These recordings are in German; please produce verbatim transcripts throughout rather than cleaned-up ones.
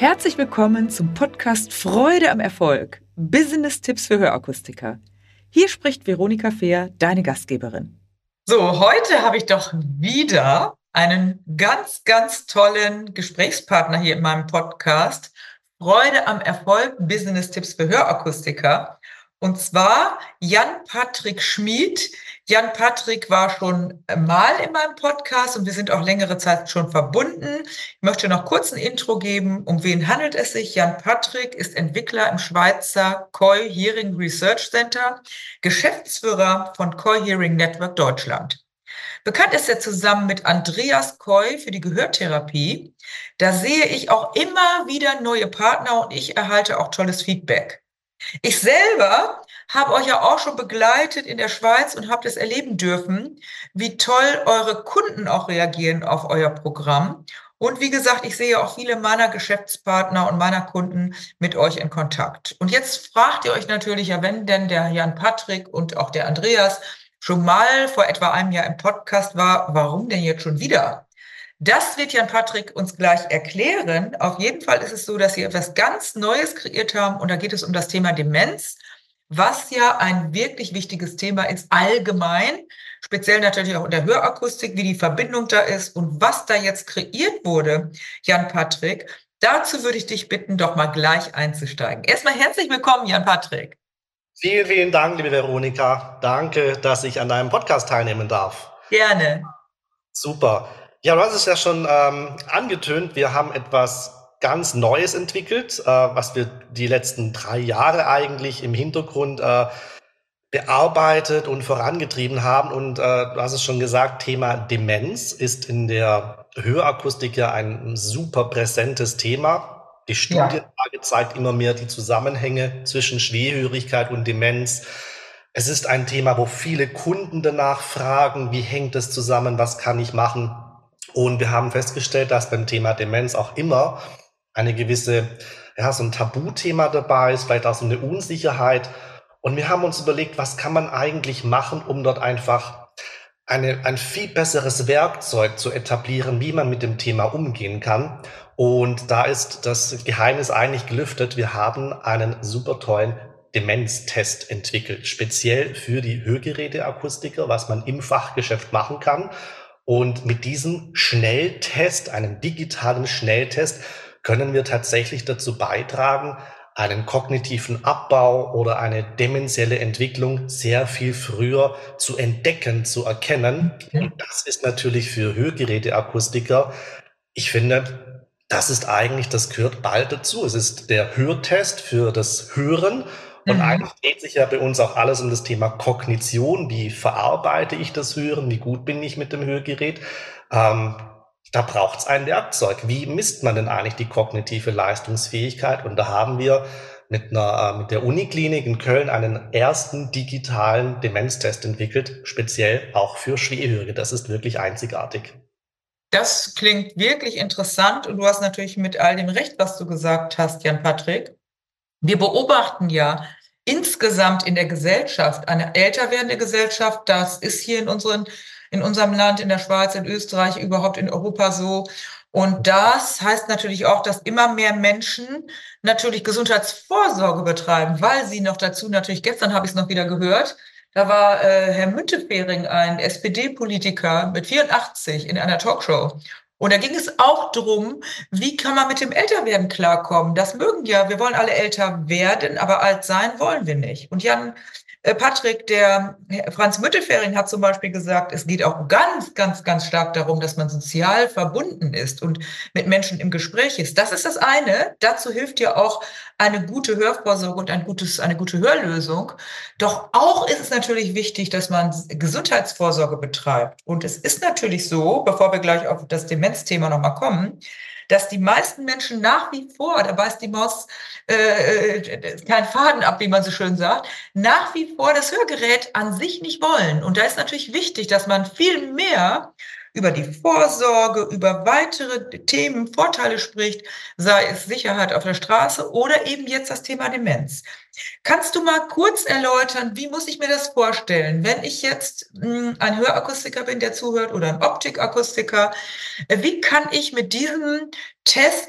Herzlich willkommen zum Podcast Freude am Erfolg. Business-Tipps für Hörakustiker. Hier spricht Veronika Fehr, deine Gastgeberin. So, heute habe ich doch wieder einen ganz, ganz tollen Gesprächspartner hier in meinem Podcast. Freude am Erfolg, Business-Tipps für Hörakustiker. Und zwar Jan-Patrick Schmid. Jan-Patrick war schon mal in meinem Podcast und wir sind auch längere Zeit schon verbunden. Ich möchte noch kurz ein Intro geben. Um wen handelt es sich? Jan-Patrick ist Entwickler im Schweizer Coy Hearing Research Center, Geschäftsführer von Coy Hearing Network Deutschland. Bekannt ist er zusammen mit Andreas Coy für die Gehörtherapie. Da sehe ich auch immer wieder neue Partner und ich erhalte auch tolles Feedback. Ich selber habe euch ja auch schon begleitet in der Schweiz und habe das erleben dürfen, wie toll eure Kunden auch reagieren auf euer Programm. Und wie gesagt, ich sehe auch viele meiner Geschäftspartner und meiner Kunden mit euch in Kontakt. Und jetzt fragt ihr euch natürlich, ja, wenn denn der Jan-Patrick und auch der Andreas schon mal vor etwa einem Jahr im Podcast war, warum denn jetzt schon wieder? Das wird Jan-Patrick uns gleich erklären. Auf jeden Fall ist es so, dass sie etwas ganz Neues kreiert haben und da geht es um das Thema Demenz, was ja ein wirklich wichtiges Thema ist, allgemein, speziell natürlich auch in der Hörakustik, wie die Verbindung da ist und was da jetzt kreiert wurde, Jan-Patrick. Dazu würde ich dich bitten, doch mal gleich einzusteigen. Erstmal herzlich willkommen, Jan-Patrick. Vielen, vielen Dank, liebe Veronika. Danke, dass ich an deinem Podcast teilnehmen darf. Gerne. Super. Ja, du hast es ja schon ähm, angetönt. Wir haben etwas ganz Neues entwickelt, äh, was wir die letzten drei Jahre eigentlich im Hintergrund äh, bearbeitet und vorangetrieben haben. Und äh, du hast es schon gesagt, Thema Demenz ist in der Hörakustik ja ein super präsentes Thema. Die Studienlage ja. zeigt immer mehr die Zusammenhänge zwischen Schwerhörigkeit und Demenz. Es ist ein Thema, wo viele Kunden danach fragen, wie hängt es zusammen, was kann ich machen? Und wir haben festgestellt, dass beim Thema Demenz auch immer eine gewisse, ja, so ein Tabuthema dabei ist, vielleicht auch so eine Unsicherheit. Und wir haben uns überlegt, was kann man eigentlich machen, um dort einfach eine, ein viel besseres Werkzeug zu etablieren, wie man mit dem Thema umgehen kann. Und da ist das Geheimnis eigentlich gelüftet. Wir haben einen super tollen Demenztest entwickelt, speziell für die Hörgeräteakustiker, was man im Fachgeschäft machen kann. Und mit diesem Schnelltest, einem digitalen Schnelltest, können wir tatsächlich dazu beitragen, einen kognitiven Abbau oder eine dementielle Entwicklung sehr viel früher zu entdecken, zu erkennen. Und das ist natürlich für Hörgeräteakustiker, ich finde, das ist eigentlich, das gehört bald dazu. Es ist der Hörtest für das Hören. Und mhm. eigentlich dreht sich ja bei uns auch alles um das Thema Kognition. Wie verarbeite ich das Hören? Wie gut bin ich mit dem Hörgerät? Ähm, da braucht es ein Werkzeug. Wie misst man denn eigentlich die kognitive Leistungsfähigkeit? Und da haben wir mit, einer, mit der Uniklinik in Köln einen ersten digitalen Demenztest entwickelt, speziell auch für Schwerhörige. Das ist wirklich einzigartig. Das klingt wirklich interessant und du hast natürlich mit all dem Recht, was du gesagt hast, Jan-Patrick. Wir beobachten ja insgesamt in der Gesellschaft eine älter werdende Gesellschaft. Das ist hier in, unseren, in unserem Land, in der Schweiz, in Österreich, überhaupt in Europa so. Und das heißt natürlich auch, dass immer mehr Menschen natürlich Gesundheitsvorsorge betreiben, weil sie noch dazu natürlich, gestern habe ich es noch wieder gehört, da war äh, Herr Müntefering, ein S P D-Politiker mit vierundachtzig in einer Talkshow. Und da ging es auch drum, wie kann man mit dem Älterwerden klarkommen? Das mögen ja, wir wollen alle älter werden, aber alt sein wollen wir nicht. Und Jan äh, Patrick, der Franz Müntefering hat zum Beispiel gesagt, es geht auch ganz, ganz, ganz stark darum, dass man sozial verbunden ist und mit Menschen im Gespräch ist. Das ist das eine. Dazu hilft ja auch eine gute Hörvorsorge und ein gutes, eine gute Hörlösung. Doch auch ist es natürlich wichtig, dass man Gesundheitsvorsorge betreibt. Und es ist natürlich so, bevor wir gleich auf das Demenzthema nochmal kommen, dass die meisten Menschen nach wie vor, da beißt die Maus äh, keinen Faden ab, wie man so schön sagt, nach wie vor das Hörgerät an sich nicht wollen. Und da ist natürlich wichtig, dass man viel mehr über die Vorsorge, über weitere Themen, Vorteile spricht, sei es Sicherheit auf der Straße oder eben jetzt das Thema Demenz. Kannst du mal kurz erläutern, wie muss ich mir das vorstellen, wenn ich jetzt mh, ein Hörakustiker bin, der zuhört, oder ein Optikakustiker, äh, wie kann ich mit diesem Test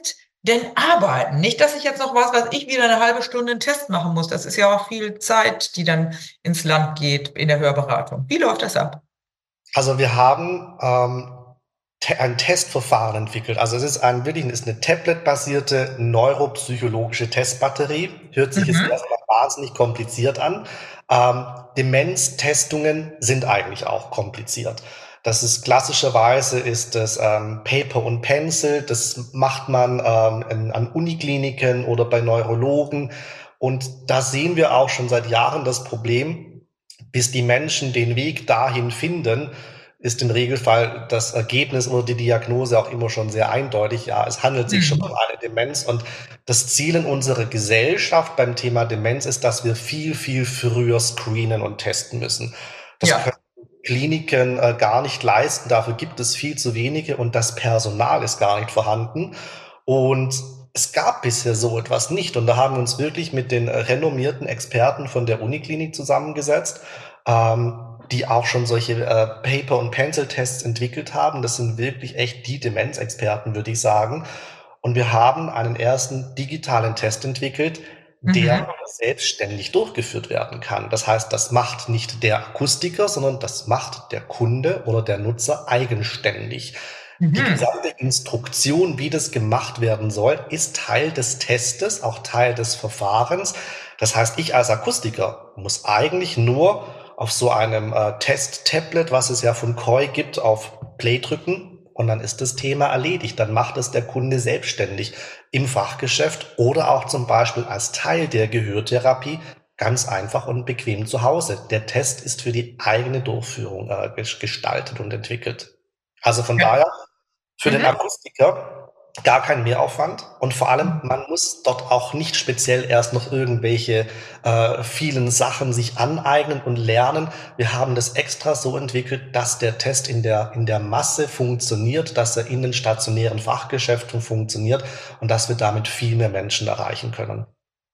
denn arbeiten? Nicht, dass ich jetzt noch was, was ich wieder eine halbe Stunde einen Test machen muss. Das ist ja auch viel Zeit, die dann ins Land geht in der Hörberatung. Wie läuft das ab? Also wir haben ähm, te ein Testverfahren entwickelt. Also es ist ein wirklich ist eine Tablet-basierte neuropsychologische Testbatterie. Hört sich jetzt Mhm. erstmal wahnsinnig kompliziert an. Ähm, Demenztestungen sind eigentlich auch kompliziert. Das ist klassischerweise ist das ähm, Paper und Pencil. Das macht man ähm, in, an Unikliniken oder bei Neurologen. Und da sehen wir auch schon seit Jahren das Problem, bis die Menschen den Weg dahin finden, ist im Regelfall das Ergebnis oder die Diagnose auch immer schon sehr eindeutig. Ja, es handelt sich schon um Mhm. eine Demenz. Und das Ziel in unserer Gesellschaft beim Thema Demenz ist, dass wir viel, viel früher screenen und testen müssen. Das Ja. können Kliniken äh, gar nicht leisten. Dafür gibt es viel zu wenige und das Personal ist gar nicht vorhanden. Und es gab bisher so etwas nicht. Und da haben wir uns wirklich mit den äh, renommierten Experten von der Uniklinik zusammengesetzt, ähm, die auch schon solche äh, Paper- und Pencil-Tests entwickelt haben. Das sind wirklich echt die Demenzexperten, würde ich sagen. Und wir haben einen ersten digitalen Test entwickelt, der Mhm. selbstständig durchgeführt werden kann. Das heißt, das macht nicht der Akustiker, sondern das macht der Kunde oder der Nutzer eigenständig. Die Mhm. gesamte Instruktion, wie das gemacht werden soll, ist Teil des Testes, auch Teil des Verfahrens. Das heißt, ich als Akustiker muss eigentlich nur auf so einem äh, Test-Tablet, was es ja von Koi gibt, auf Play drücken und dann ist das Thema erledigt. Dann macht es der Kunde selbstständig im Fachgeschäft oder auch zum Beispiel als Teil der Gehörtherapie ganz einfach und bequem zu Hause. Der Test ist für die eigene Durchführung äh, gestaltet und entwickelt. Also von Ja. daher für den Mhm. Akustiker gar kein Mehraufwand und vor allem, man muss dort auch nicht speziell erst noch irgendwelche äh, vielen Sachen sich aneignen und lernen. Wir haben das extra so entwickelt, dass der Test in der, in der Masse funktioniert, dass er in den stationären Fachgeschäften funktioniert und dass wir damit viel mehr Menschen erreichen können.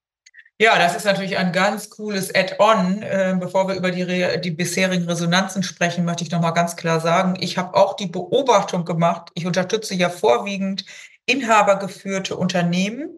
Ja, das ist natürlich ein ganz cooles Add-on. Äh, bevor wir über die, Re die bisherigen Resonanzen sprechen, möchte ich noch mal ganz klar sagen, ich habe auch die Beobachtung gemacht, ich unterstütze ja vorwiegend inhabergeführte Unternehmen.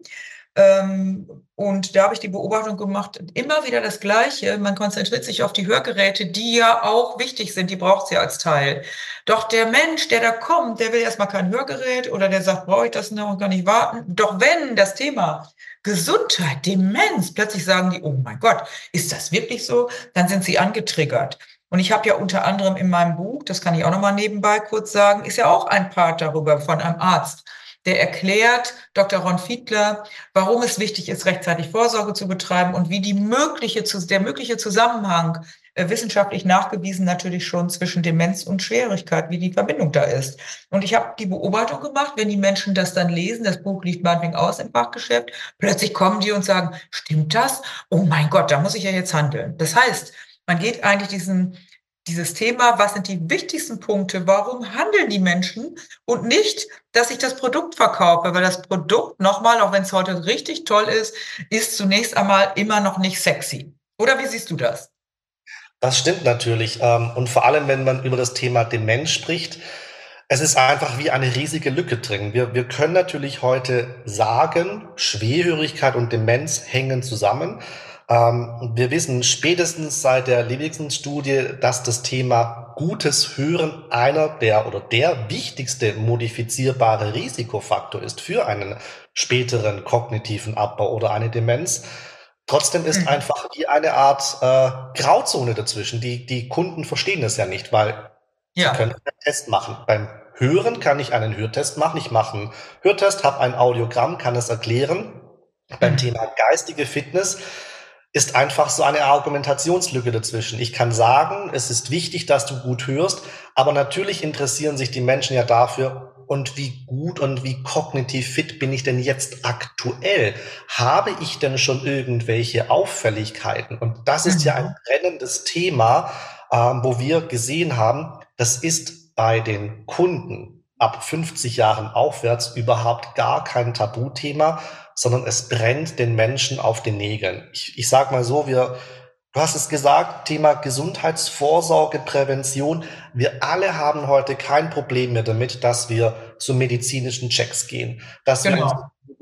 Ähm, und da habe ich die Beobachtung gemacht, immer wieder das Gleiche. Man konzentriert sich auf die Hörgeräte, die ja auch wichtig sind, die braucht es ja als Teil. Doch der Mensch, der da kommt, der will erstmal kein Hörgerät oder der sagt, brauche ich das noch, kann ich warten. Doch wenn das Thema Gesundheit, Demenz, plötzlich sagen die, oh mein Gott, ist das wirklich so? Dann sind sie angetriggert. Und ich habe ja unter anderem in meinem Buch, das kann ich auch noch mal nebenbei kurz sagen, ist ja auch ein Part darüber von einem Arzt, der erklärt, Doktor Ron Fiedler, warum es wichtig ist, rechtzeitig Vorsorge zu betreiben und wie die mögliche, der mögliche Zusammenhang äh, wissenschaftlich nachgewiesen natürlich schon zwischen Demenz und Schwierigkeit, wie die Verbindung da ist. Und ich habe die Beobachtung gemacht, wenn die Menschen das dann lesen, das Buch liegt meinetwegen aus im Fachgeschäft, plötzlich kommen die und sagen, stimmt das? Oh mein Gott, da muss ich ja jetzt handeln. Das heißt, man geht eigentlich diesen, dieses Thema, was sind die wichtigsten Punkte, warum handeln die Menschen und nicht, dass ich das Produkt verkaufe, weil das Produkt, nochmal, auch wenn es heute richtig toll ist, ist zunächst einmal immer noch nicht sexy. Oder wie siehst du das? Das stimmt natürlich. Ähm, und vor allem, wenn man über das Thema Demenz spricht, es ist einfach wie eine riesige Lücke drin. Wir, wir können natürlich heute sagen, Schwerhörigkeit und Demenz hängen zusammen. Ähm, wir wissen spätestens seit der Leverkusen-Studie, dass das Thema gutes Hören einer der oder der wichtigste modifizierbare Risikofaktor ist für einen späteren kognitiven Abbau oder eine Demenz. Trotzdem ist Mhm. einfach wie eine Art äh, Grauzone dazwischen. Die, die Kunden verstehen das ja nicht, weil sie können Ja. einen Test machen. Beim Hören kann ich einen Hörtest machen. Ich mache einen Hörtest, habe ein Audiogramm, kann es erklären. Beim Mhm. Thema geistige Fitness ist einfach so eine Argumentationslücke dazwischen. Ich kann sagen, es ist wichtig, dass du gut hörst, aber natürlich interessieren sich die Menschen ja dafür, und wie gut und wie kognitiv fit bin ich denn jetzt aktuell? Habe ich denn schon irgendwelche Auffälligkeiten? Und das ist ja ein Mhm. brennendes Thema, ähm, wo wir gesehen haben, das ist bei den Kunden ab fünfzig Jahren aufwärts überhaupt gar kein Tabuthema, sondern es brennt den Menschen auf den Nägeln. Ich, ich sag mal so, wir, du hast es gesagt, Thema Gesundheitsvorsorge, Prävention. Wir alle haben heute kein Problem mehr damit, dass wir zu medizinischen Checks gehen, dass wir uns Genau.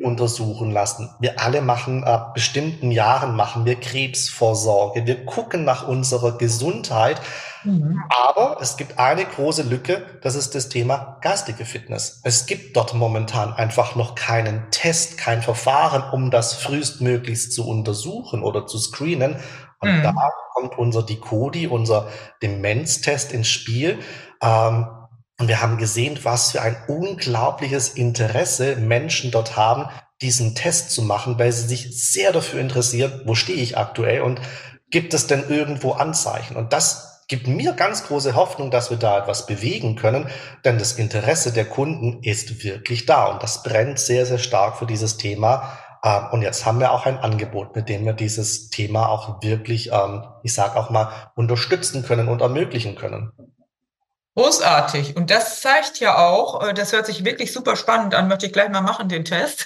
untersuchen lassen. Wir alle machen, ab bestimmten Jahren machen wir Krebsvorsorge. Wir gucken nach unserer Gesundheit. Mhm. Aber es gibt eine große Lücke, das ist das Thema geistige Fitness. Es gibt dort momentan einfach noch keinen Test, kein Verfahren, um das frühestmöglichst zu untersuchen oder zu screenen. Und da Mhm. kommt unser Decodi, unser Demenztest ins Spiel. Ähm, und wir haben gesehen, was für ein unglaubliches Interesse Menschen dort haben, diesen Test zu machen, weil sie sich sehr dafür interessieren, wo stehe ich aktuell und gibt es denn irgendwo Anzeichen? Und das gibt mir ganz große Hoffnung, dass wir da etwas bewegen können, denn das Interesse der Kunden ist wirklich da und das brennt sehr, sehr stark für dieses Thema. Ähm, und jetzt haben wir auch ein Angebot, mit dem wir dieses Thema auch wirklich, ähm, ich sage auch mal, unterstützen können und ermöglichen können. Großartig. Und das zeigt ja auch, äh, das hört sich wirklich super spannend an, möchte ich gleich mal machen, den Test.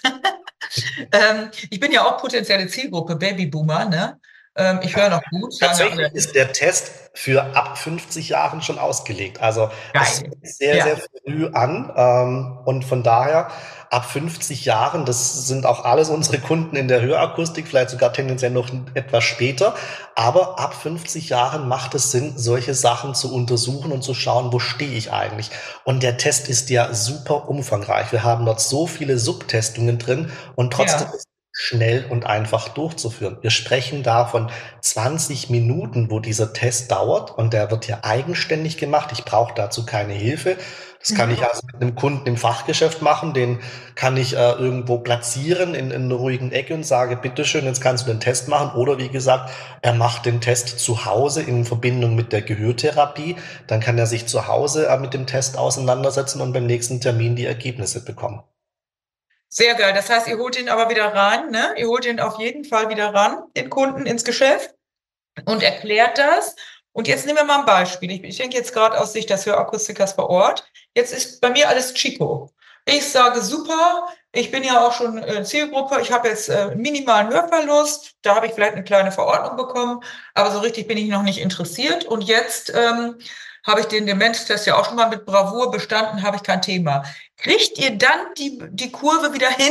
ähm, ich bin ja auch potenzielle Zielgruppe, Babyboomer, ne? Ähm, ich höre noch gut, sagen ja Tatsächlich alle. ist der Test für ab fünfzig Jahren schon ausgelegt. Also es Geil. fängt sehr, Ja. sehr früh an. Ähm, und von daher, ab fünfzig Jahren, das sind auch alles unsere Kunden in der Hörakustik, vielleicht sogar tendenziell noch etwas später. Aber ab fünfzig Jahren macht es Sinn, solche Sachen zu untersuchen und zu schauen, wo stehe ich eigentlich. Und der Test ist ja super umfangreich. Wir haben dort so viele Subtestungen drin und trotzdem Ja. ist schnell und einfach durchzuführen. Wir sprechen da von zwanzig Minuten, wo dieser Test dauert und der wird ja eigenständig gemacht. Ich brauche dazu keine Hilfe. Das kann Mhm. ich also mit einem Kunden im Fachgeschäft machen. Den kann ich äh, irgendwo platzieren in, in einer ruhigen Ecke und sage, bitteschön, jetzt kannst du den Test machen. Oder wie gesagt, er macht den Test zu Hause in Verbindung mit der Gehörtherapie. Dann kann er sich zu Hause äh, mit dem Test auseinandersetzen und beim nächsten Termin die Ergebnisse bekommen. Sehr geil. Das heißt, ihr holt ihn aber wieder rein, ne? Ihr holt ihn auf jeden Fall wieder ran, den Kunden ins Geschäft und erklärt das. Und jetzt nehmen wir mal ein Beispiel. Ich, ich denke jetzt gerade aus Sicht des Hörakustikers vor Ort. Jetzt ist bei mir alles Chico. Ich sage super, ich bin ja auch schon äh, Zielgruppe, ich habe jetzt äh, minimalen Hörverlust, da habe ich vielleicht eine kleine Verordnung bekommen, aber so richtig bin ich noch nicht interessiert. Und jetzt ähm, habe ich den Demenztest ja auch schon mal mit Bravour bestanden, habe ich kein Thema. Kriegt ihr dann die, die Kurve wieder hin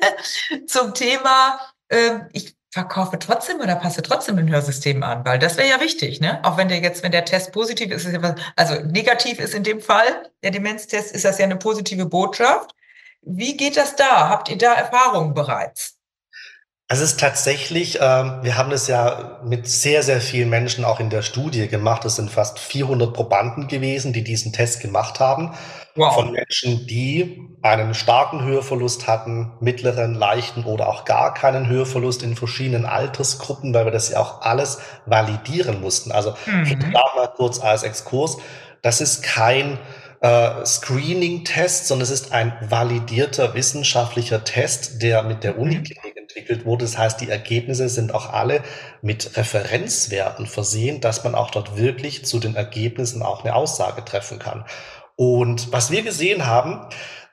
zum Thema, äh, ich verkaufe trotzdem oder passe trotzdem ein Hörsystem an, weil das wäre ja wichtig, ne? Auch wenn der jetzt, wenn der Test positiv ist, ist ja was, also negativ ist in dem Fall, der Demenztest, ist das ja eine positive Botschaft. Wie geht das da? Habt ihr da Erfahrungen bereits? Also es ist tatsächlich, ähm, wir haben das ja mit sehr, sehr vielen Menschen auch in der Studie gemacht. Es sind fast vierhundert Probanden gewesen, die diesen Test gemacht haben. Von Wow. Menschen, die einen starken Hörverlust hatten, mittleren, leichten oder auch gar keinen Hörverlust in verschiedenen Altersgruppen, weil wir das ja auch alles validieren mussten. Also vielleicht Mhm. auch mal kurz als Exkurs. Das ist kein äh, Screening-Test, sondern es ist ein validierter wissenschaftlicher Test, der mit der Mhm. Uniklinik entwickelt wurde. Das heißt, die Ergebnisse sind auch alle mit Referenzwerten versehen, dass man auch dort wirklich zu den Ergebnissen auch eine Aussage treffen kann. Und was wir gesehen haben,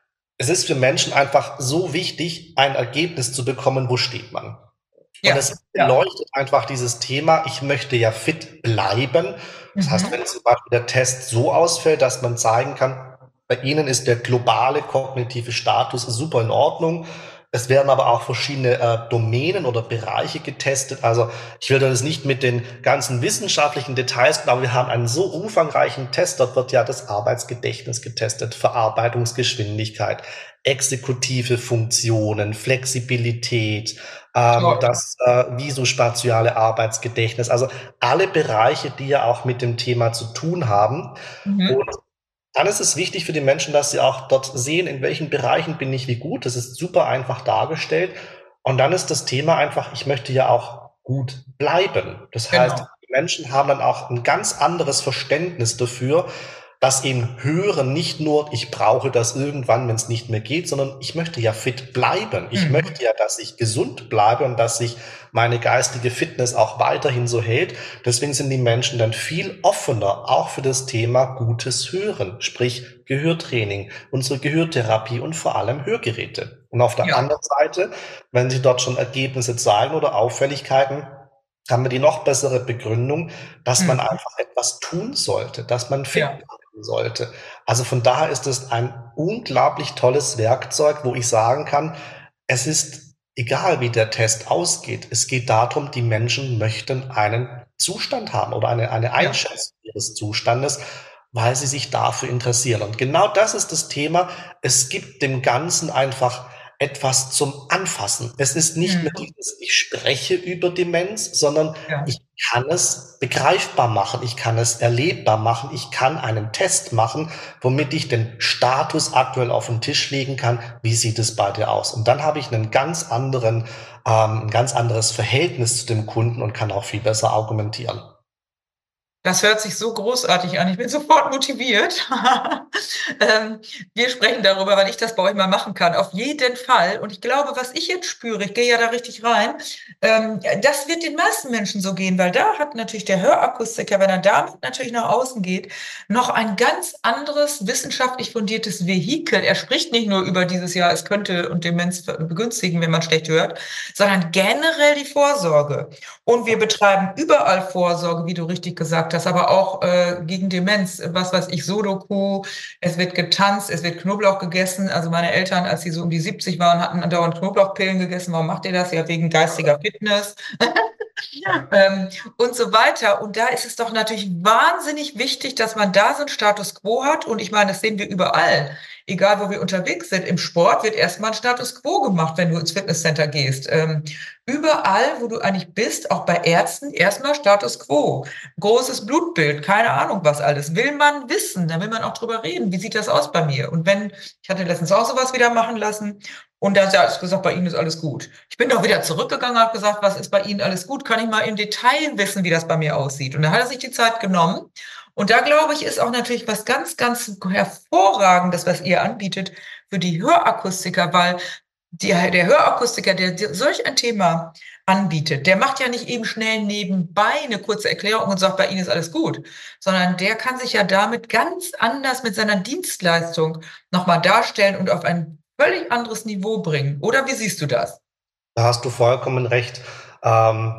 es ist für Menschen einfach so wichtig, ein Ergebnis zu bekommen, wo steht man. Und Ja, es ja. beleuchtet einfach dieses Thema, ich möchte ja fit bleiben. Das heißt, Mhm. wenn zum Beispiel der Test so ausfällt, dass man zeigen kann, bei Ihnen ist der globale kognitive Status super in Ordnung. Es werden aber auch verschiedene äh, Domänen oder Bereiche getestet. Also ich will das nicht mit den ganzen wissenschaftlichen Details, aber wir haben einen so umfangreichen Test. Dort wird ja das Arbeitsgedächtnis getestet, Verarbeitungsgeschwindigkeit, exekutive Funktionen, Flexibilität, ähm, Toll. das äh, visospatiale Arbeitsgedächtnis, also alle Bereiche, die ja auch mit dem Thema zu tun haben. Mhm. Und dann ist es wichtig für die Menschen, dass sie auch dort sehen, in welchen Bereichen bin ich wie gut. Das ist super einfach dargestellt. Und dann ist das Thema einfach, ich möchte ja auch gut bleiben. Das heißt, Genau. die Menschen haben dann auch ein ganz anderes Verständnis dafür, dass eben Hören nicht nur, ich brauche das irgendwann, wenn es nicht mehr geht, sondern ich möchte ja fit bleiben. Ich Mhm. möchte ja, dass ich gesund bleibe und dass sich meine geistige Fitness auch weiterhin so hält. Deswegen sind die Menschen dann viel offener, auch für das Thema gutes Hören, sprich Gehörtraining, unsere Gehörtherapie und vor allem Hörgeräte. Und auf der Ja. anderen Seite, wenn sie dort schon Ergebnisse zeigen oder Auffälligkeiten, haben wir die noch bessere Begründung, dass man Mhm. einfach etwas tun sollte, dass man fit Ja. bleiben sollte. Also von daher ist es ein unglaublich tolles Werkzeug, wo ich sagen kann, es ist egal, wie der Test ausgeht. Es geht darum, die Menschen möchten einen Zustand haben oder eine, eine Ja. Einschätzung ihres Zustandes, weil sie sich dafür interessieren. Und genau das ist das Thema. Es gibt dem Ganzen einfach etwas zum Anfassen. Es ist nicht mehr Mhm. dieses, ich spreche über Demenz, sondern Ja. ich kann es begreifbar machen, ich kann es erlebbar machen, ich kann einen Test machen, womit ich den Status aktuell auf den Tisch legen kann. Wie sieht es bei dir aus? Und dann habe ich einen ganz anderen, ähm, ein ganz anderes Verhältnis zu dem Kunden und kann auch viel besser argumentieren. Das hört sich so großartig an. Ich bin sofort motiviert. ähm, wir sprechen darüber, weil ich das bei euch mal machen kann. Auf jeden Fall. Und ich glaube, was ich jetzt spüre, ich gehe ja da richtig rein, ähm, das wird den meisten Menschen so gehen, weil da hat natürlich der Hörakustiker, wenn er damit natürlich nach außen geht, noch ein ganz anderes wissenschaftlich fundiertes Vehikel. Er spricht nicht nur über dieses Jahr, es könnte und Demenz begünstigen, wenn man schlecht hört, sondern generell die Vorsorge. Und wir betreiben überall Vorsorge, wie du richtig gesagt hast, aber auch äh, gegen Demenz. Was weiß ich, Sudoku, es wird getanzt, es wird Knoblauch gegessen. Also meine Eltern, als sie so um die siebzig waren, hatten andauernd Knoblauchpillen gegessen. Warum macht ihr das? Ja, wegen geistiger Fitness. ähm, und so weiter. Und da ist es doch natürlich wahnsinnig wichtig, dass man da so einen Status quo hat. Und ich meine, das sehen wir überall. Egal, wo wir unterwegs sind. Im Sport wird erstmal ein Status quo gemacht, wenn du ins Fitnesscenter gehst. Ähm, überall, wo du eigentlich bist, auch bei Ärzten, erstmal Status quo. Großes Blutbild, keine Ahnung was alles. Will man wissen, da will man auch drüber reden. Wie sieht das aus bei mir? Und wenn, ich hatte letztens auch sowas wieder machen lassen. Und da hat er gesagt, bei Ihnen ist alles gut. Ich bin doch wieder zurückgegangen und habe gesagt, was ist bei Ihnen alles gut? Kann ich mal im Detail wissen, wie das bei mir aussieht? Und da hat er sich die Zeit genommen. Und da glaube ich, ist auch natürlich was ganz, ganz hervorragendes, was ihr anbietet für die Hörakustiker, weil die, der Hörakustiker, der solch ein Thema anbietet, der macht ja nicht eben schnell nebenbei eine kurze Erklärung und sagt, bei Ihnen ist alles gut, sondern der kann sich ja damit ganz anders mit seiner Dienstleistung nochmal darstellen und auf ein völlig anderes Niveau bringen. Oder wie siehst du das? Da hast du vollkommen recht. Ähm,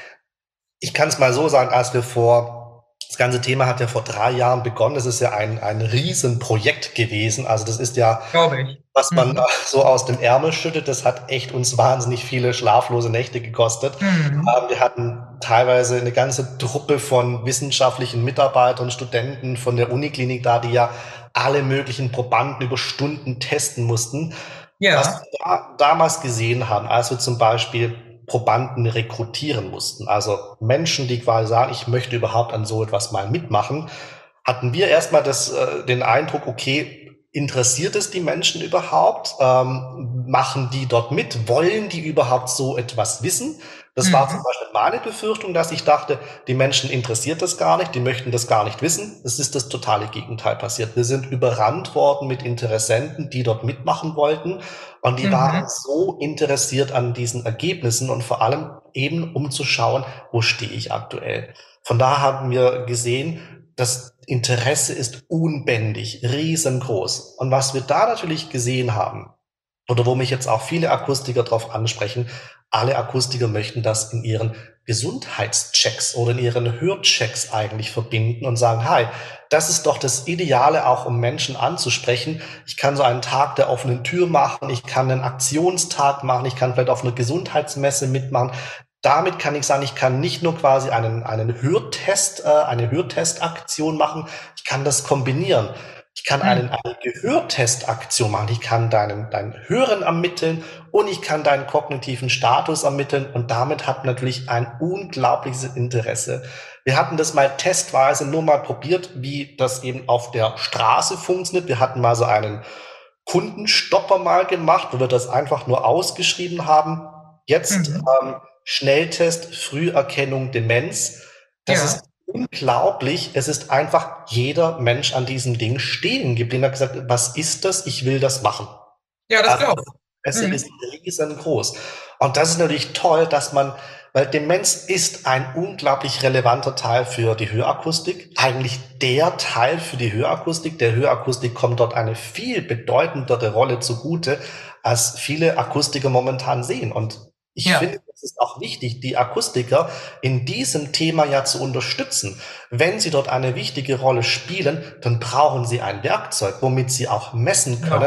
ich kann es mal so sagen, als wir vor das ganze Thema hat ja vor drei Jahren begonnen. Das ist ja ein, ein Riesenprojekt gewesen. Also das ist ja, Glaube ich. was man Mhm. so aus dem Ärmel schüttet. Das hat echt uns wahnsinnig viele schlaflose Nächte gekostet. Mhm. Ähm, wir hatten teilweise eine ganze Truppe von wissenschaftlichen Mitarbeitern, Studenten von der Uniklinik da, die ja alle möglichen Probanden über Stunden testen mussten. Was Ja. wir da, damals gesehen haben, als wir zum Beispiel Probanden rekrutieren mussten, also Menschen, die quasi sagen, ich möchte überhaupt an so etwas mal mitmachen, hatten wir erstmal das, äh, den Eindruck, okay, interessiert es die Menschen überhaupt? Ähm, machen die dort mit? Wollen die überhaupt so etwas wissen? Das war zum Mhm. Beispiel meine Befürchtung, dass ich dachte, die Menschen interessiert das gar nicht, die möchten das gar nicht wissen. Es ist das totale Gegenteil passiert. Wir sind überrannt worden mit Interessenten, die dort mitmachen wollten. Und die waren Mhm. so interessiert an diesen Ergebnissen und vor allem eben, um zu schauen, wo stehe ich aktuell. Von daher haben wir gesehen, das Interesse ist unbändig, riesengroß. Und was wir da natürlich gesehen haben, oder wo mich jetzt auch viele Akustiker drauf ansprechen, alle Akustiker möchten das in ihren Gesundheitschecks oder in ihren Hörchecks eigentlich verbinden und sagen, hi, das ist doch das Ideale auch, um Menschen anzusprechen. Ich kann so einen Tag der offenen Tür machen, ich kann einen Aktionstag machen, ich kann vielleicht auf einer Gesundheitsmesse mitmachen. Damit kann ich sagen, ich kann nicht nur quasi einen, einen Hörtest, äh, eine Hörtestaktion machen, ich kann das kombinieren. Ich kann einen, Mhm. eine Gehörtestaktion machen. Ich kann deinen, dein Hören ermitteln und ich kann deinen kognitiven Status ermitteln und damit hat natürlich ein unglaubliches Interesse. Wir hatten das mal testweise nur mal probiert, wie das eben auf der Straße funktioniert. Wir hatten mal so einen Kundenstopper mal gemacht, wo wir das einfach nur ausgeschrieben haben. Jetzt Mhm. ähm, Schnelltest, Früherkennung, Demenz. Das Ja. ist unglaublich. Es ist einfach jeder Mensch an diesem Ding stehen geblieben, hat gesagt, was ist das? Ich will das machen. Ja, das Also glaube ich. es ist Mhm. riesengroß. Und das ist natürlich toll, dass man, weil Demenz ist ein unglaublich relevanter Teil für die Hörakustik. Eigentlich der Teil für die Hörakustik. Der Hörakustik kommt dort eine viel bedeutendere Rolle zugute, als viele Akustiker momentan sehen. Und ich Ja. finde, es ist auch wichtig, die Akustiker in diesem Thema ja zu unterstützen. Wenn sie dort eine wichtige Rolle spielen, dann brauchen sie ein Werkzeug, womit sie auch messen können. Genau.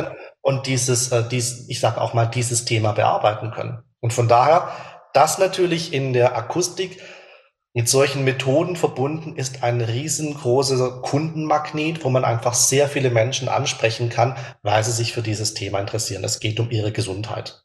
und dieses, äh, dies, ich sage auch mal, dieses Thema bearbeiten können. Und von daher, das natürlich in der Akustik mit solchen Methoden verbunden ist, ein riesengroßer Kundenmagnet, wo man einfach sehr viele Menschen ansprechen kann, weil sie sich für dieses Thema interessieren. Es geht um ihre Gesundheit.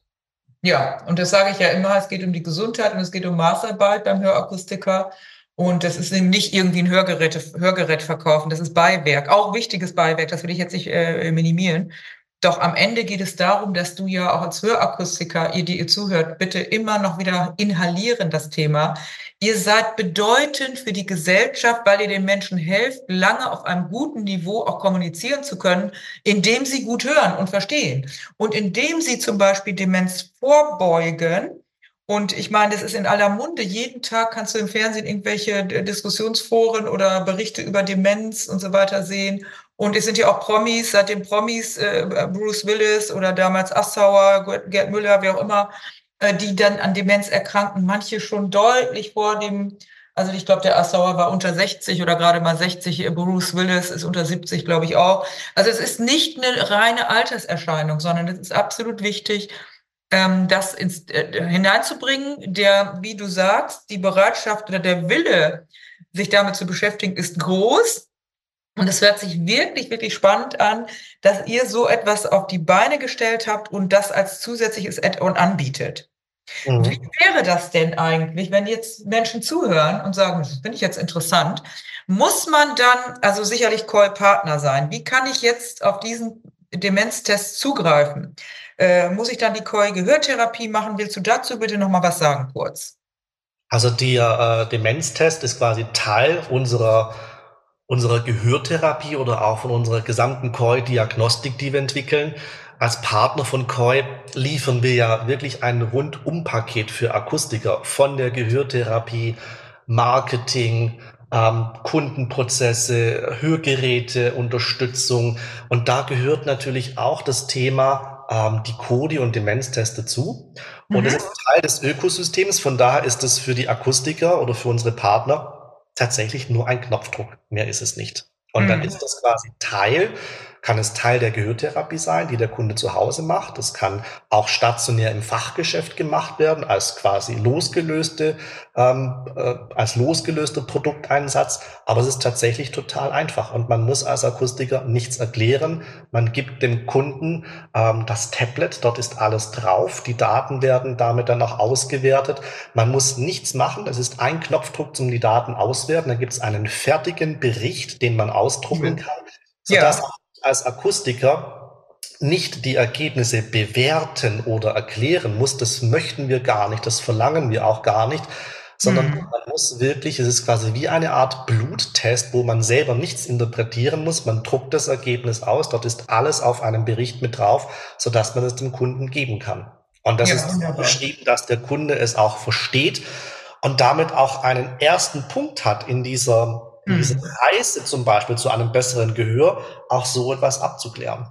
Ja, und das sage ich ja immer, es geht um die Gesundheit und es geht um Maßarbeit beim Hörakustiker. Und das ist eben nicht irgendwie ein Hörgerät, Hörgerät verkaufen, das ist Beiwerk, auch wichtiges Beiwerk, das will ich jetzt nicht äh, minimieren. Doch am Ende geht es darum, dass du ja auch als Hörakustiker, ihr, die ihr zuhört, bitte immer noch wieder inhalieren das Thema. Ihr seid bedeutend für die Gesellschaft, weil ihr den Menschen helft, lange auf einem guten Niveau auch kommunizieren zu können, indem sie gut hören und verstehen. Und indem sie zum Beispiel Demenz vorbeugen. Und ich meine, das ist in aller Munde. Jeden Tag kannst du im Fernsehen irgendwelche Diskussionsforen oder Berichte über Demenz und so weiter sehen. Und es sind ja auch Promis, seitdem Promis, äh, Bruce Willis oder damals Assauer, Gerd Müller, wer auch immer, äh, die dann an Demenz erkranken. Manche schon deutlich vor dem, also ich glaube, der Assauer war unter sechzig oder gerade mal sechzig. Bruce Willis ist unter siebzig, glaube ich auch. Also es ist nicht eine reine Alterserscheinung, sondern es ist absolut wichtig, ähm, das ins, äh, hineinzubringen. Der, wie du sagst, die Bereitschaft oder der Wille, sich damit zu beschäftigen, ist groß. Und es hört sich wirklich, wirklich spannend an, dass ihr so etwas auf die Beine gestellt habt und das als zusätzliches Add-on anbietet. Mhm. Wie wäre das denn eigentlich, wenn jetzt Menschen zuhören und sagen, das finde ich jetzt interessant, muss man dann, also sicherlich Call-Partner sein, wie kann ich jetzt auf diesen Demenztest zugreifen? Äh, muss ich dann die Call-Gehörtherapie machen? Willst du dazu bitte noch mal was sagen kurz? Also der äh, Demenztest ist quasi Teil unserer unserer Gehörtherapie oder auch von unserer gesamten C O I-Diagnostik, die wir entwickeln. Als Partner von C O I liefern wir ja wirklich ein Rundum-Paket für Akustiker von der Gehörtherapie, Marketing, ähm, Kundenprozesse, Hörgeräte, Unterstützung. Und da gehört natürlich auch das Thema ähm, die C O D I und Demenztest dazu. Und es mhm. ist Teil des Ökosystems. Von daher ist es für die Akustiker oder für unsere Partner tatsächlich nur ein Knopfdruck, mehr ist es nicht. Und mhm. dann ist das quasi Teil, kann es Teil der Gehörtherapie sein, die der Kunde zu Hause macht. Das kann auch stationär im Fachgeschäft gemacht werden, als quasi losgelöste, ähm, äh, als losgelöster Produkteinsatz. Aber es ist tatsächlich total einfach und man muss als Akustiker nichts erklären. Man gibt dem Kunden ähm, das Tablet, dort ist alles drauf. Die Daten werden damit dann auch ausgewertet. Man muss nichts machen. Es ist ein Knopfdruck zum die Daten auswerten. Da gibt es einen fertigen Bericht, den man ausdrucken kann, sodass ja. als Akustiker nicht die Ergebnisse bewerten oder erklären muss. Das möchten wir gar nicht, das verlangen wir auch gar nicht, sondern mhm. man muss wirklich, es ist quasi wie eine Art Bluttest, wo man selber nichts interpretieren muss. Man druckt das Ergebnis aus, dort ist alles auf einem Bericht mit drauf, sodass man es dem Kunden geben kann. Und das ja, ist so beschrieben, dass der Kunde es auch versteht und damit auch einen ersten Punkt hat in dieser diese Reise zum Beispiel zu einem besseren Gehör, auch so etwas abzuklären.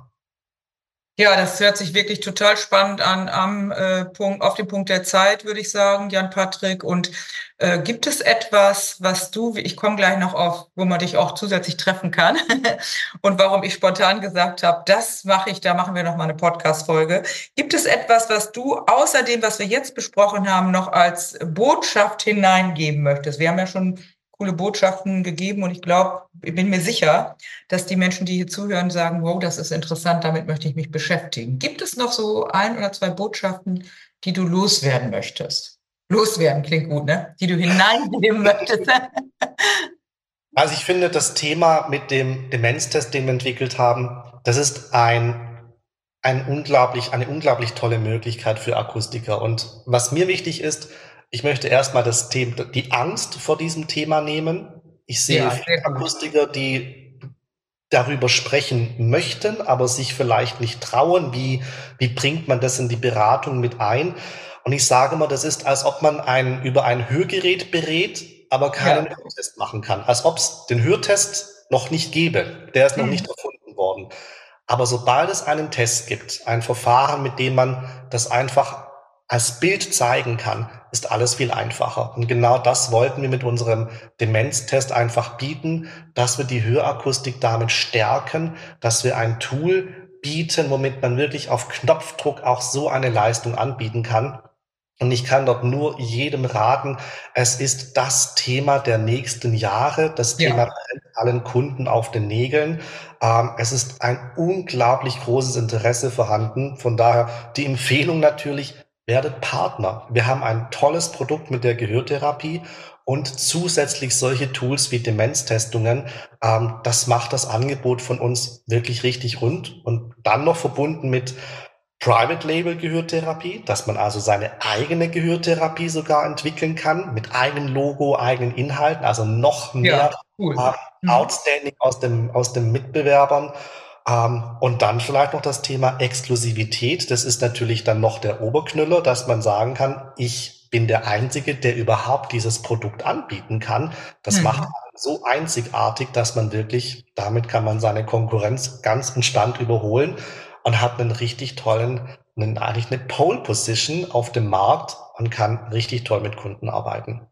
Ja, das hört sich wirklich total spannend an am äh, Punkt, auf dem Punkt der Zeit, würde ich sagen, Jan-Patrick. Und äh, gibt es etwas, was du, ich komme gleich noch auf, wo man dich auch zusätzlich treffen kann und warum ich spontan gesagt habe, das mache ich, da machen wir noch mal eine Podcast-Folge. Gibt es etwas, was du außer dem, was wir jetzt besprochen haben, noch als Botschaft hineingeben möchtest? Wir haben ja schon coole Botschaften gegeben und ich glaube, ich bin mir sicher, dass die Menschen, die hier zuhören, sagen, wow, das ist interessant, damit möchte ich mich beschäftigen. Gibt es noch so ein oder zwei Botschaften, die du loswerden möchtest? Loswerden klingt gut, ne? Die du hineingeben möchtest. Also ich finde, das Thema mit dem Demenztest, den wir entwickelt haben, das ist ein, ein unglaublich, eine unglaublich tolle Möglichkeit für Akustiker. Und was mir wichtig ist, ich möchte erstmal das Thema, die Angst vor diesem Thema nehmen. Ich sehe ja, viele Akustiker, die darüber sprechen möchten, aber sich vielleicht nicht trauen. Wie, wie bringt man das in die Beratung mit ein? Und ich sage immer, das ist, als ob man ein, über ein Hörgerät berät, aber keinen ja. Hörtest machen kann. Als ob es den Hörtest noch nicht gäbe. Der ist noch mhm. nicht erfunden worden. Aber sobald es einen Test gibt, ein Verfahren, mit dem man das einfach als Bild zeigen kann, ist alles viel einfacher. Und genau das wollten wir mit unserem Demenztest einfach bieten, dass wir die Hörakustik damit stärken, dass wir ein Tool bieten, womit man wirklich auf Knopfdruck auch so eine Leistung anbieten kann. Und ich kann dort nur jedem raten, es ist das Thema der nächsten Jahre. Das Ja. Thema brennt allen Kunden auf den Nägeln. Ähm, es ist ein unglaublich großes Interesse vorhanden. Von daher die Empfehlung natürlich, werdet Partner. Wir haben ein tolles Produkt mit der Gehörtherapie und zusätzlich solche Tools wie Demenztestungen. Ähm, das macht das Angebot von uns wirklich richtig rund und dann noch verbunden mit Private Label Gehörtherapie, dass man also seine eigene Gehörtherapie sogar entwickeln kann, mit eigenem Logo, eigenen Inhalten, also noch mehr Ja, cool. äh, Mhm. outstanding aus dem, aus den Mitbewerbern. Ähm, und dann vielleicht noch das Thema Exklusivität. Das ist natürlich dann noch der Oberknüller, dass man sagen kann, ich bin der Einzige, der überhaupt dieses Produkt anbieten kann. Das Mhm. macht so einzigartig, dass man wirklich, damit kann man seine Konkurrenz ganz entspannt überholen und hat einen richtig tollen, einen, eigentlich eine Pole Position auf dem Markt und kann richtig toll mit Kunden arbeiten.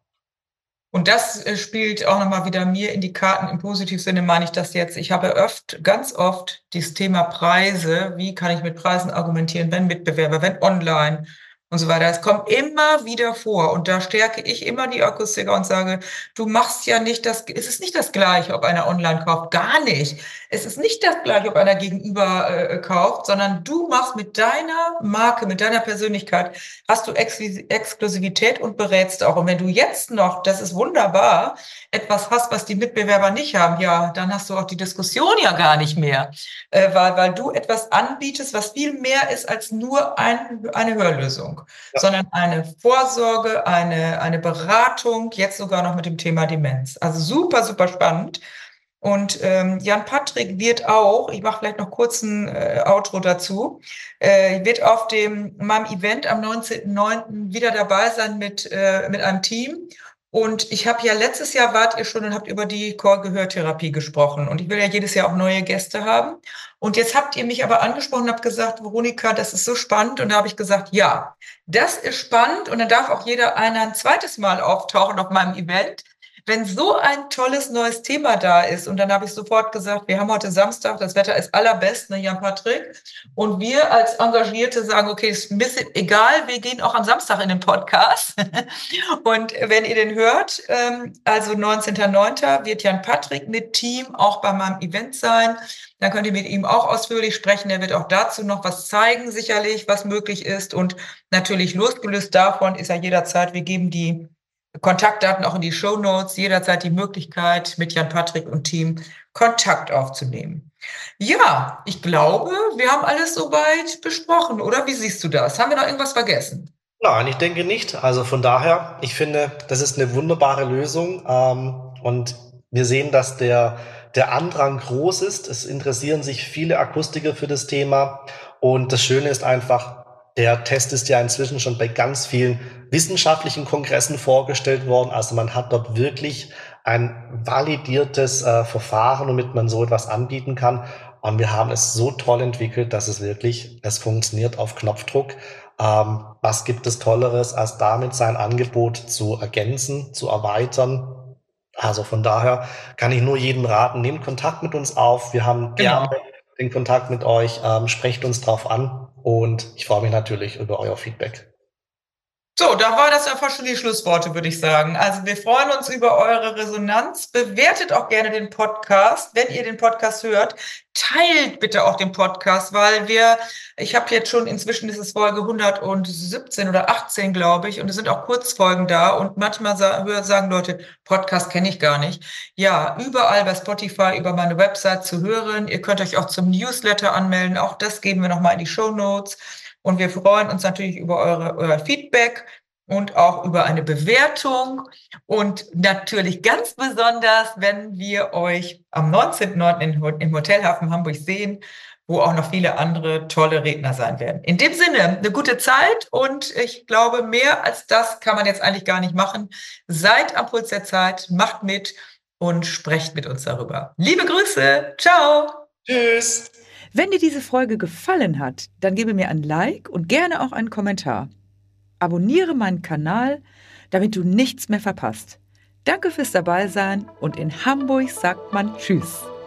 Und das äh, spielt auch nochmal wieder mir in die Karten. Im positiven Sinne meine ich das jetzt. Ich habe oft, ganz oft dieses Thema Preise. Wie kann ich mit Preisen argumentieren, wenn Mitbewerber, wenn online und so weiter. Es kommt immer wieder vor. Und da stärke ich immer die Akustiker und sage, du machst ja nicht das, es ist nicht das Gleiche, ob einer online kauft. Gar nicht. Es ist nicht das Gleiche, ob einer gegenüber äh, kauft, sondern du machst mit deiner Marke, mit deiner Persönlichkeit, hast du Ex Exklusivität und berätst auch. Und wenn du jetzt noch, das ist wunderbar, etwas hast, was die Mitbewerber nicht haben, ja, dann hast du auch die Diskussion ja gar nicht mehr, äh, weil, weil du etwas anbietest, was viel mehr ist als nur ein, eine Hörlösung, ja, sondern eine Vorsorge, eine, eine Beratung, jetzt sogar noch mit dem Thema Demenz. Also super, super spannend. Und ähm, Jan Patrick wird auch, ich mache vielleicht noch kurz ein äh, Outro dazu, äh, wird auf dem meinem Event am neunzehnten neunten wieder dabei sein mit, äh, mit einem Team. Und ich habe ja letztes Jahr wart ihr schon und habt über die Core-Gehörtherapie gesprochen. Und ich will ja jedes Jahr auch neue Gäste haben. Und jetzt habt ihr mich aber angesprochen und habt gesagt, Veronika, das ist so spannend. Und da habe ich gesagt, ja, das ist spannend. Und dann darf auch jeder einer ein zweites Mal auftauchen auf meinem Event, wenn so ein tolles neues Thema da ist. Und dann habe ich sofort gesagt, wir haben heute Samstag, das Wetter ist allerbest, ne, Jan Patrick. Und wir als Engagierte sagen, okay, ist ein bisschen egal, wir gehen auch am Samstag in den Podcast. Und wenn ihr den hört, also neunzehnten neunten wird Jan Patrick mit Team auch bei meinem Event sein. Dann könnt ihr mit ihm auch ausführlich sprechen. Er wird auch dazu noch was zeigen, sicherlich, was möglich ist. Und natürlich losgelöst davon ist er jederzeit, wir geben die Kontaktdaten auch in die Shownotes, jederzeit die Möglichkeit, mit Jan Patrick und Team Kontakt aufzunehmen. Ja, ich glaube, wir haben alles soweit besprochen, oder? Wie siehst du das? Haben wir noch irgendwas vergessen? Nein, ich denke nicht. Also von daher, ich finde, das ist eine wunderbare Lösung. Ähm, und wir sehen, dass der, der Andrang groß ist. Es interessieren sich viele Akustiker für das Thema. Und das Schöne ist einfach, der Test ist ja inzwischen schon bei ganz vielen wissenschaftlichen Kongressen vorgestellt worden. Also man hat dort wirklich ein validiertes äh, Verfahren, womit man so etwas anbieten kann. Und wir haben es so toll entwickelt, dass es wirklich, es funktioniert auf Knopfdruck. Ähm, was gibt es Tolleres, als damit sein Angebot zu ergänzen, zu erweitern? Also von daher kann ich nur jedem raten, nehmt Kontakt mit uns auf. Wir haben Genau. gerne den Kontakt mit euch, ähm, sprecht uns drauf an und ich freue mich natürlich über euer Feedback. So, da war das einfach schon die Schlussworte, würde ich sagen. Also wir freuen uns über eure Resonanz. Bewertet auch gerne den Podcast. Wenn ihr den Podcast hört, teilt bitte auch den Podcast, weil wir, ich habe jetzt schon, inzwischen ist es Folge hundertsiebzehn oder achtzehn, glaube ich, und es sind auch Kurzfolgen da und manchmal sagen Leute, Podcast kenne ich gar nicht. Ja, überall bei Spotify, über meine Website zu hören. Ihr könnt euch auch zum Newsletter anmelden. Auch das geben wir nochmal in die Shownotes. Und wir freuen uns natürlich über eure, euer Feedback und auch über eine Bewertung. Und natürlich ganz besonders, wenn wir euch am neunzehnten neunten im Hotelhafen Hamburg sehen, wo auch noch viele andere tolle Redner sein werden. In dem Sinne, eine gute Zeit und ich glaube, mehr als das kann man jetzt eigentlich gar nicht machen. Seid am Puls der Zeit, macht mit und sprecht mit uns darüber. Liebe Grüße, ciao! Tschüss! Wenn dir diese Folge gefallen hat, dann gebe mir ein Like und gerne auch einen Kommentar. Abonniere meinen Kanal, damit du nichts mehr verpasst. Danke fürs Dabeisein und in Hamburg sagt man Tschüss.